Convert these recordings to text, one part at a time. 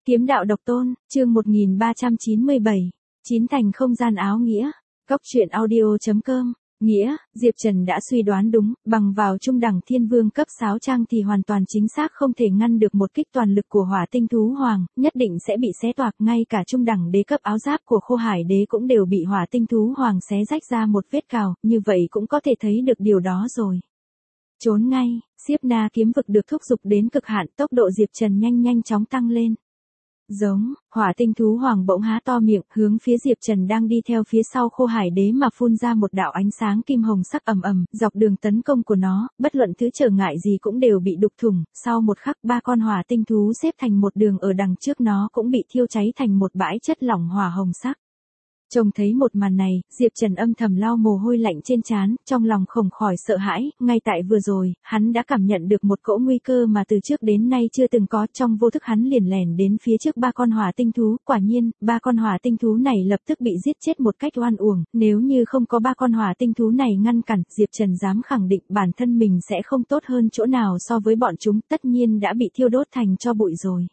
Kiếm đạo độc tôn, chương 1397. Chín thành không gian áo nghĩa. Cốc truyện audio.com. Nghĩa, Diệp Trần đã suy đoán đúng, bằng vào trung đẳng thiên vương cấp 6 trang thì hoàn toàn chính xác không thể ngăn được một kích toàn lực của hỏa tinh thú hoàng, nhất định sẽ bị xé toạc, ngay cả trung đẳng đế cấp áo giáp của Khô Hải đế cũng đều bị hỏa tinh thú hoàng xé rách ra một vết cào, như vậy cũng có thể thấy được điều đó rồi. Trốn ngay, Xiếp Na kiếm vực được thúc giục đến cực hạn, tốc độ Diệp Trần nhanh chóng tăng lên. Giống, hỏa tinh thú hoàng bỗng há to miệng, hướng phía Diệp Trần đang đi theo phía sau Khô Hải đế mà phun ra một đạo ánh sáng kim hồng sắc ầm, dọc đường tấn công của nó, bất luận thứ trở ngại gì cũng đều bị đục thủng, sau một khắc ba con hỏa tinh thú xếp thành một đường ở đằng trước nó cũng bị thiêu cháy thành một bãi chất lỏng hỏa hồng sắc. Trông thấy một màn này, Diệp Trần âm thầm lau mồ hôi lạnh trên trán, trong lòng không khỏi sợ hãi, ngay tại vừa rồi, hắn đã cảm nhận được một cỗ nguy cơ mà từ trước đến nay chưa từng có, trong vô thức hắn liền lẻn đến phía trước ba con hỏa tinh thú, quả nhiên, ba con hỏa tinh thú này lập tức bị giết chết một cách oan uổng, nếu như không có ba con hỏa tinh thú này ngăn cản, Diệp Trần dám khẳng định bản thân mình sẽ không tốt hơn chỗ nào so với bọn chúng, tất nhiên đã bị thiêu đốt thành tro bụi rồi.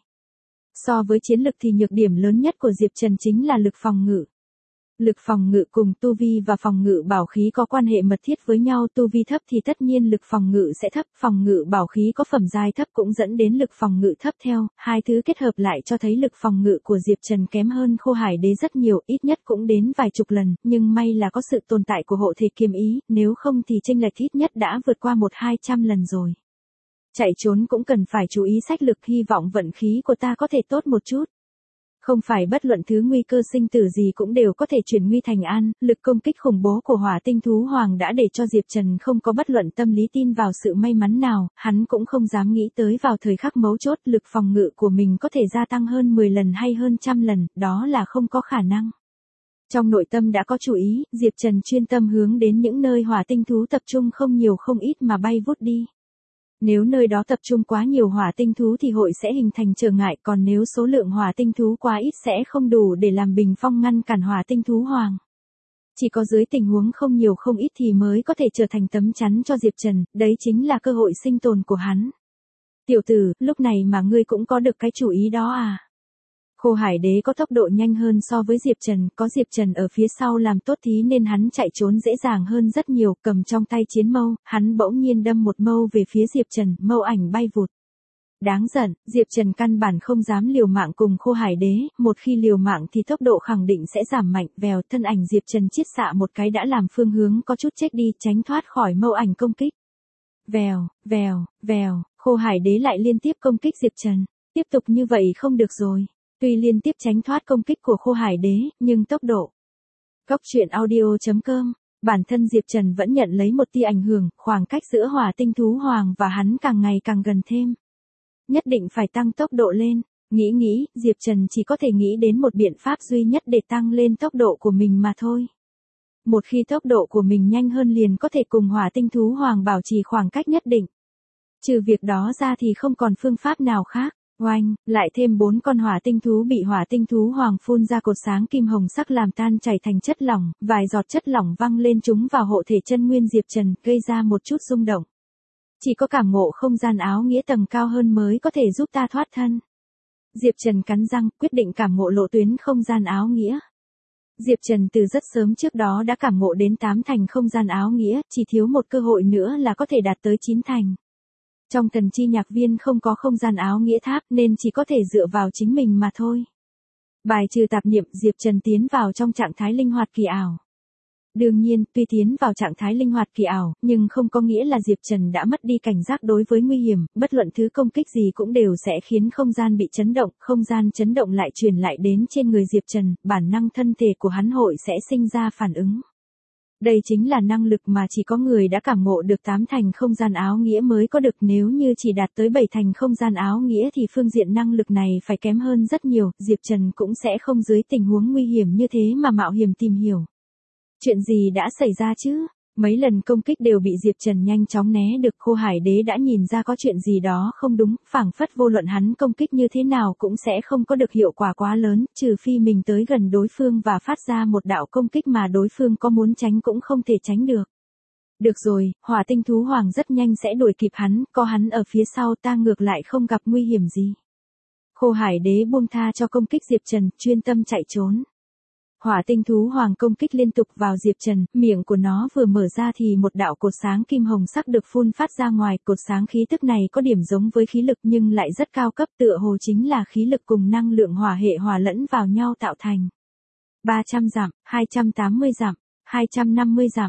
So với chiến lực thì nhược điểm lớn nhất của Diệp Trần chính là lực phòng ngự. Lực phòng ngự cùng tu vi và phòng ngự bảo khí có quan hệ mật thiết với nhau, tu vi thấp thì tất nhiên lực phòng ngự sẽ thấp, phòng ngự bảo khí có phẩm giai thấp cũng dẫn đến lực phòng ngự thấp theo, hai thứ kết hợp lại cho thấy lực phòng ngự của Diệp Trần kém hơn Khô Hải đế rất nhiều, ít nhất cũng đến vài chục lần, nhưng may là có sự tồn tại của hộ thể kiếm ý, nếu không thì chênh lệch ít nhất đã vượt qua 100-200 lần rồi. Chạy trốn cũng cần phải chú ý sách lực, hy vọng vận khí của ta có thể tốt một chút. Không phải bất luận thứ nguy cơ sinh tử gì cũng đều có thể chuyển nguy thành an, lực công kích khủng bố của hỏa tinh thú hoàng đã để cho Diệp Trần không có bất luận tâm lý tin vào sự may mắn nào, hắn cũng không dám nghĩ tới vào thời khắc mấu chốt lực phòng ngự của mình có thể gia tăng hơn 10 lần hay hơn trăm lần, đó là không có khả năng. Trong nội tâm đã có chủ ý, Diệp Trần chuyên tâm hướng đến những nơi hỏa tinh thú tập trung không nhiều không ít mà bay vút đi. Nếu nơi đó tập trung quá nhiều hỏa tinh thú thì hội sẽ hình thành trở ngại, còn nếu số lượng hỏa tinh thú quá ít sẽ không đủ để làm bình phong ngăn cản hỏa tinh thú hoàng. Chỉ có dưới tình huống không nhiều không ít thì mới có thể trở thành tấm chắn cho Diệp Trần, đấy chính là cơ hội sinh tồn của hắn. Tiểu tử, lúc này mà ngươi cũng có được cái chủ ý đó à? Khô Hải đế có tốc độ nhanh hơn so với Diệp Trần, có Diệp Trần ở phía sau làm tốt thí nên hắn chạy trốn dễ dàng hơn rất nhiều, cầm trong tay chiến mâu, hắn bỗng nhiên đâm một mâu về phía Diệp Trần, mâu ảnh bay vụt. Đáng giận, Diệp Trần căn bản không dám liều mạng cùng Khô Hải đế, một khi liều mạng thì tốc độ khẳng định sẽ giảm mạnh, vèo, thân ảnh Diệp Trần chiết xạ một cái đã làm phương hướng có chút chết đi, tránh thoát khỏi mâu ảnh công kích. Vèo, Khô Hải đế lại liên tiếp công kích Diệp Trần, tiếp tục như vậy không được rồi. Tuy liên tiếp tránh thoát công kích của Khô Hải đế, nhưng tốc độ. Cốc truyện audio.com, bản thân Diệp Trần vẫn nhận lấy một tia ảnh hưởng, khoảng cách giữa hỏa tinh thú hoàng và hắn càng ngày càng gần thêm. Nhất định phải tăng tốc độ lên, nghĩ, Diệp Trần chỉ có thể nghĩ đến một biện pháp duy nhất để tăng lên tốc độ của mình mà thôi. Một khi tốc độ của mình nhanh hơn liền có thể cùng hỏa tinh thú hoàng bảo trì khoảng cách nhất định. Trừ việc đó ra thì không còn phương pháp nào khác. Oanh, lại thêm 4 con hỏa tinh thú bị hỏa tinh thú hoàng phun ra cột sáng kim hồng sắc làm tan chảy thành chất lỏng, vài giọt chất lỏng văng lên chúng vào hộ thể chân nguyên Diệp Trần, gây ra một chút rung động. Chỉ có cảm ngộ không gian áo nghĩa tầng cao hơn mới có thể giúp ta thoát thân. Diệp Trần cắn răng, quyết định cảm ngộ lộ tuyến không gian áo nghĩa. Diệp Trần từ rất sớm trước đó đã cảm ngộ đến 8 thành không gian áo nghĩa, chỉ thiếu một cơ hội nữa là có thể đạt tới 9 thành. Trong thần chi nhạc viên không có không gian áo nghĩa tháp nên chỉ có thể dựa vào chính mình mà thôi. Bài trừ tạp niệm, Diệp Trần tiến vào trong trạng thái linh hoạt kỳ ảo. Đương nhiên, tuy tiến vào trạng thái linh hoạt kỳ ảo, nhưng không có nghĩa là Diệp Trần đã mất đi cảnh giác đối với nguy hiểm, bất luận thứ công kích gì cũng đều sẽ khiến không gian bị chấn động, không gian chấn động lại truyền lại đến trên người Diệp Trần, bản năng thân thể của hắn hội sẽ sinh ra phản ứng. Đây chính là năng lực mà chỉ có người đã cảm ngộ được 8 thành không gian áo nghĩa mới có được, nếu như chỉ đạt tới 7 thành không gian áo nghĩa thì phương diện năng lực này phải kém hơn rất nhiều, Diệp Trần cũng sẽ không dưới tình huống nguy hiểm như thế mà mạo hiểm tìm hiểu. Chuyện gì đã xảy ra chứ? Mấy lần công kích đều bị Diệp Trần nhanh chóng né được, Khô Hải đế đã nhìn ra có chuyện gì đó không đúng, phảng phất vô luận hắn công kích như thế nào cũng sẽ không có được hiệu quả quá lớn, trừ phi mình tới gần đối phương và phát ra một đạo công kích mà đối phương có muốn tránh cũng không thể tránh được. Được rồi, hỏa tinh thú hoàng rất nhanh sẽ đuổi kịp hắn, có hắn ở phía sau ta ngược lại không gặp nguy hiểm gì. Khô Hải Đế buông tha cho công kích Diệp Trần, chuyên tâm chạy trốn. Hỏa tinh thú hoàng công kích liên tục vào Diệp Trần, miệng của nó vừa mở ra thì một đạo cột sáng kim hồng sắc được phun phát ra ngoài, cột sáng khí tức này có điểm giống với khí lực nhưng lại rất cao cấp, tựa hồ chính là khí lực cùng năng lượng hỏa hệ hòa lẫn vào nhau tạo thành. 300 dặm, 280 dặm, 250 dặm,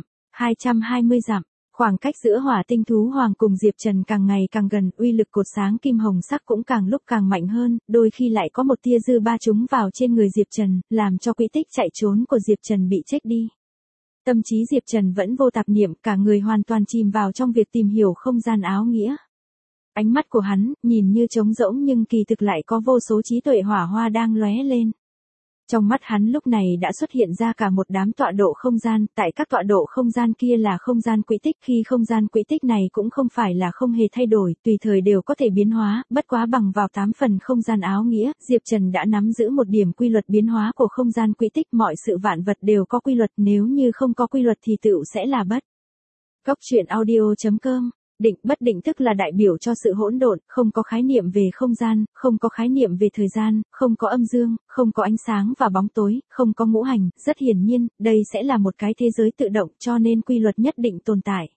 220 dặm. Khoảng cách giữa hỏa tinh thú hoàng cùng Diệp Trần càng ngày càng gần, uy lực cột sáng kim hồng sắc cũng càng lúc càng mạnh hơn, đôi khi lại có một tia dư ba trúng vào trên người Diệp Trần, làm cho quỹ tích chạy trốn của Diệp Trần bị chết đi. Tâm trí Diệp Trần vẫn vô tạp niệm, cả người hoàn toàn chìm vào trong việc tìm hiểu không gian áo nghĩa. Ánh mắt của hắn, nhìn như trống rỗng nhưng kỳ thực lại có vô số trí tuệ hỏa hoa đang lóe lên. Trong mắt hắn lúc này đã xuất hiện ra cả một đám tọa độ không gian, tại các tọa độ không gian kia là không gian quỹ tích, khi không gian quỹ tích này cũng không phải là không hề thay đổi, tùy thời đều có thể biến hóa, bất quá bằng vào 8 phần không gian áo nghĩa, Diệp Trần đã nắm giữ một điểm quy luật biến hóa của không gian quỹ tích, mọi sự vạn vật đều có quy luật, nếu như không có quy luật thì tựu sẽ là bất. Góc truyện audio.com. Định bất định tức là đại biểu cho sự hỗn độn, không có khái niệm về không gian, không có khái niệm về thời gian, không có âm dương, không có ánh sáng và bóng tối, không có ngũ hành, rất hiển nhiên, đây sẽ là một cái thế giới tự động cho nên quy luật nhất định tồn tại.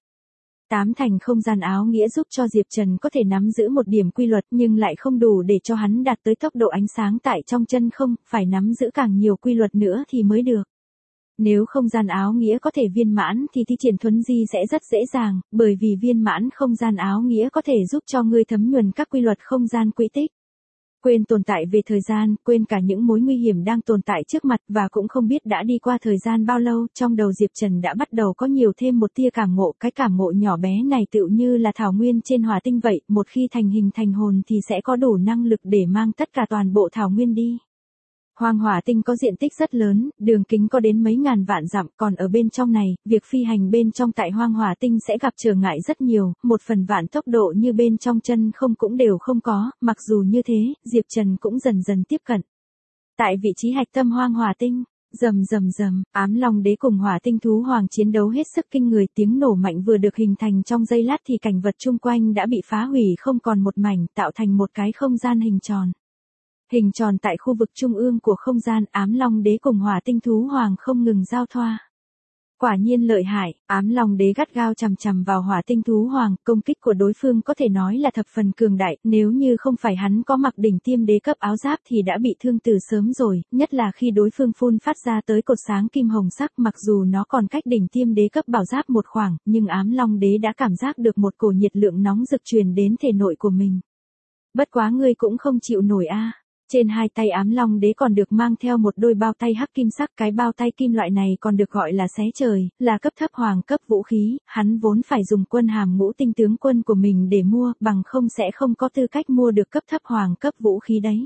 8 thành không gian áo nghĩa giúp cho Diệp Trần có thể nắm giữ một điểm quy luật nhưng lại không đủ để cho hắn đạt tới tốc độ ánh sáng tại trong chân không, phải nắm giữ càng nhiều quy luật nữa thì mới được. Nếu không gian áo nghĩa có thể viên mãn thì thi triển thuấn di sẽ rất dễ dàng, bởi vì viên mãn không gian áo nghĩa có thể giúp cho ngươi thấm nhuần các quy luật không gian quỹ tích. Quên tồn tại về thời gian, quên cả những mối nguy hiểm đang tồn tại trước mặt và cũng không biết đã đi qua thời gian bao lâu, trong đầu Diệp Trần đã bắt đầu có nhiều thêm một tia cảm ngộ, cái cảm ngộ nhỏ bé này tựu như là thảo nguyên trên hỏa tinh vậy, một khi thành hình thành hồn thì sẽ có đủ năng lực để mang tất cả toàn bộ thảo nguyên đi. Hoang hỏa tinh có diện tích rất lớn, đường kính có đến mấy ngàn vạn dặm, còn ở bên trong này, việc phi hành bên trong tại hoang hỏa tinh sẽ gặp trở ngại rất nhiều, 1/1000 tốc độ như bên trong chân không cũng đều không có, mặc dù như thế, Diệp Trần cũng dần dần tiếp cận. Tại vị trí hạch tâm hoang hỏa tinh, rầm rầm rầm, Ám Long Đế cùng hỏa tinh thú hoàng chiến đấu hết sức kinh người, tiếng nổ mạnh vừa được hình thành trong giây lát thì cảnh vật chung quanh đã bị phá hủy không còn một mảnh, tạo thành một cái không gian hình tròn. Hình tròn tại khu vực trung ương của không gian, Ám Long Đế cùng hỏa tinh thú hoàng không ngừng giao thoa. Quả nhiên lợi hại, Ám Long Đế gắt gao chằm chằm vào hỏa tinh thú hoàng, công kích của đối phương có thể nói là thập phần cường đại, nếu như không phải hắn có mặc đỉnh tiêm đế cấp áo giáp thì đã bị thương từ sớm rồi, nhất là khi đối phương phun phát ra tới cột sáng kim hồng sắc, mặc dù nó còn cách đỉnh tiêm đế cấp bảo giáp một khoảng, nhưng Ám Long Đế đã cảm giác được một cổ nhiệt lượng nóng rực truyền đến thể nội của mình. Bất quá ngươi cũng không chịu nổi a. Trên hai tay Ám Long Đế còn được mang theo một đôi bao tay hắc kim sắc, cái bao tay kim loại này còn được gọi là xé trời, là cấp thấp hoàng cấp vũ khí, hắn vốn phải dùng quân hàm ngũ tinh tướng quân của mình để mua, bằng không sẽ không có tư cách mua được cấp thấp hoàng cấp vũ khí đấy.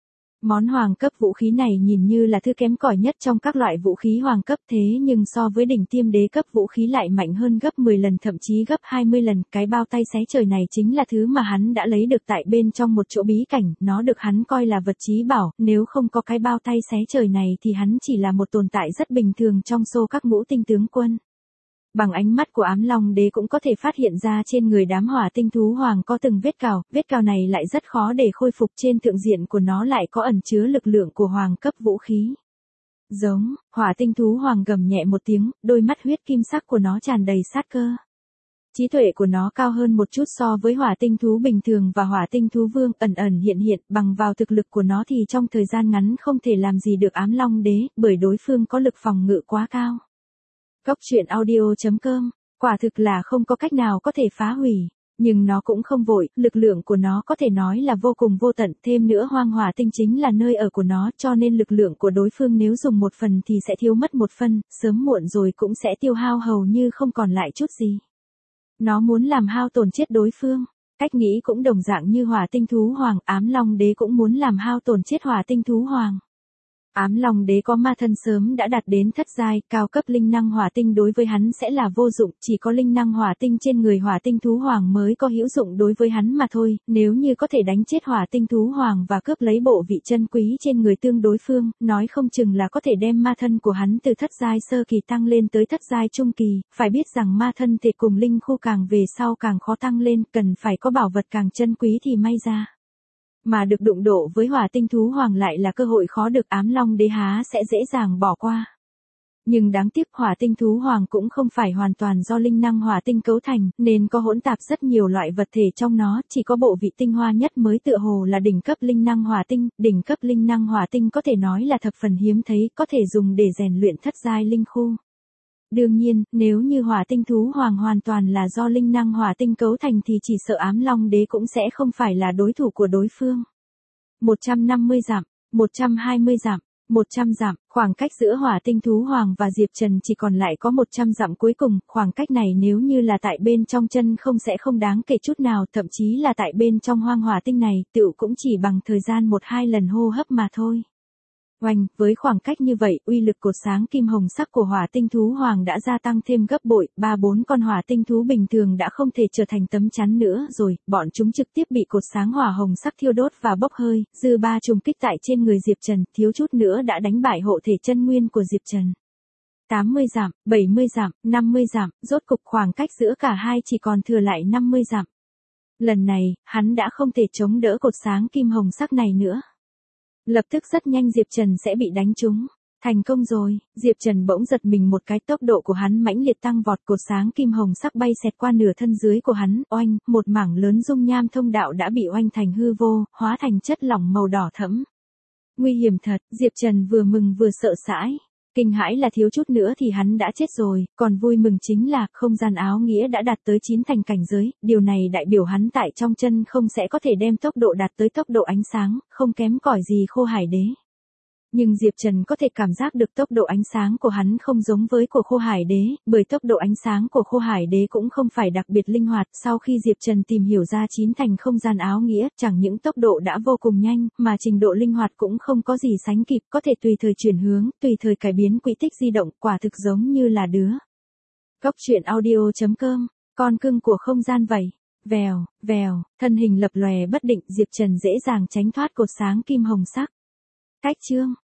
Món hoàng cấp vũ khí này nhìn như là thứ kém cỏi nhất trong các loại vũ khí hoàng cấp, thế nhưng so với đỉnh tiêm đế cấp vũ khí lại mạnh hơn gấp 10 lần thậm chí gấp 20 lần, cái bao tay xé trời này chính là thứ mà hắn đã lấy được tại bên trong một chỗ bí cảnh, nó được hắn coi là vật chí bảo, nếu không có cái bao tay xé trời này thì hắn chỉ là một tồn tại rất bình thường trong số các ngũ tinh tướng quân. Bằng ánh mắt của Ám Long Đế cũng có thể phát hiện ra trên người đám hỏa tinh thú hoàng có từng vết cào này lại rất khó để khôi phục, trên thượng diện của nó lại có ẩn chứa lực lượng của hoàng cấp vũ khí. Giống, hỏa tinh thú hoàng gầm nhẹ một tiếng, đôi mắt huyết kim sắc của nó tràn đầy sát cơ. Trí tuệ của nó cao hơn một chút so với hỏa tinh thú bình thường và hỏa tinh thú vương, ẩn ẩn hiện hiện, bằng vào thực lực của nó thì trong thời gian ngắn không thể làm gì được Ám Long Đế, bởi đối phương có lực phòng ngự quá cao. Góc truyện audio.com, quả thực là không có cách nào có thể phá hủy, nhưng nó cũng không vội, lực lượng của nó có thể nói là vô cùng vô tận, thêm nữa hoang hỏa tinh chính là nơi ở của nó, cho nên lực lượng của đối phương nếu dùng một phần thì sẽ thiếu mất một phần, sớm muộn rồi cũng sẽ tiêu hao hầu như không còn lại chút gì. Nó muốn làm hao tổn chết đối phương, cách nghĩ cũng đồng dạng như hỏa tinh thú hoàng, Ám Long Đế cũng muốn làm hao tổn chết hỏa tinh thú hoàng. Ám Long Đế có ma thân sớm đã đạt đến thất giai, cao cấp linh năng hỏa tinh đối với hắn sẽ là vô dụng, chỉ có linh năng hỏa tinh trên người hỏa tinh thú hoàng mới có hữu dụng đối với hắn mà thôi, nếu như có thể đánh chết hỏa tinh thú hoàng và cướp lấy bộ vị chân quý trên người tương đối phương, nói không chừng là có thể đem ma thân của hắn từ thất giai sơ kỳ tăng lên tới thất giai trung kỳ, phải biết rằng ma thân thể cùng linh khu càng về sau càng khó tăng lên, cần phải có bảo vật càng chân quý thì may ra. Mà được đụng độ với hỏa tinh thú hoàng lại là cơ hội khó được, ám long đế há sẽ dễ dàng bỏ qua. Nhưng đáng tiếc hỏa tinh thú hoàng cũng không phải hoàn toàn do linh năng hỏa tinh cấu thành, nên có hỗn tạp rất nhiều loại vật thể trong nó, chỉ có bộ vị tinh hoa nhất mới tựa hồ là đỉnh cấp linh năng hỏa tinh. Đỉnh cấp linh năng hỏa tinh có thể nói là thập phần hiếm thấy, có thể dùng để rèn luyện thất giai linh khu. Đương nhiên, nếu như hỏa tinh thú hoàng hoàn toàn là do linh năng hỏa tinh cấu thành thì chỉ sợ ám long đế cũng sẽ không phải là đối thủ của đối phương. 150 dặm, 120 dặm, 100 dặm, khoảng cách giữa hỏa tinh thú hoàng và Diệp Trần chỉ còn lại có 100 dặm cuối cùng, khoảng cách này nếu như là tại bên trong chân không sẽ không đáng kể chút nào, thậm chí là tại bên trong hoang hỏa tinh này, tựu cũng chỉ bằng thời gian 1-2 lần hô hấp mà thôi. Oanh, với khoảng cách như vậy, uy lực cột sáng kim hồng sắc của hỏa tinh thú hoàng đã gia tăng thêm gấp bội, 3-4 con hỏa tinh thú bình thường đã không thể trở thành tấm chắn nữa rồi, bọn chúng trực tiếp bị cột sáng hỏa hồng sắc thiêu đốt và bốc hơi, dư ba trùng kích tại trên người Diệp Trần, thiếu chút nữa đã đánh bại hộ thể chân nguyên của Diệp Trần. 80 dặm, 70 dặm, 50 dặm, rốt cục khoảng cách giữa cả hai chỉ còn thừa lại 50 dặm. Lần này, hắn đã không thể chống đỡ cột sáng kim hồng sắc này nữa. Lập tức rất nhanh Diệp Trần sẽ bị đánh trúng. Thành công rồi, Diệp Trần bỗng giật mình một cái, tốc độ của hắn mãnh liệt tăng vọt, cột sáng kim hồng sắc bay xẹt qua nửa thân dưới của hắn, oanh, một mảng lớn dung nham thông đạo đã bị oanh thành hư vô, hóa thành chất lỏng màu đỏ thẫm. Nguy hiểm thật, Diệp Trần vừa mừng vừa sợ hãi. Kinh hãi là thiếu chút nữa thì hắn đã chết rồi, còn vui mừng chính là không gian áo nghĩa đã đạt tới 9 thành cảnh giới, điều này đại biểu hắn tại trong chân không sẽ có thể đem tốc độ đạt tới tốc độ ánh sáng, không kém cỏi gì Khô Hải Đế. Nhưng Diệp Trần có thể cảm giác được tốc độ ánh sáng của hắn không giống với của Khô Hải Đế, bởi tốc độ ánh sáng của Khô Hải Đế cũng không phải đặc biệt linh hoạt. Sau khi Diệp Trần tìm hiểu ra 9 thành không gian áo nghĩa, chẳng những tốc độ đã vô cùng nhanh, mà trình độ linh hoạt cũng không có gì sánh kịp, có thể tùy thời chuyển hướng, tùy thời cải biến quỹ tích di động, quả thực giống như là đứa. Cốc truyện audio.com, con cưng của không gian vậy. Vèo, vèo, thân hình lập lòe bất định, Diệp Trần dễ dàng tránh thoát cột sáng kim hồng sắc. Cách chương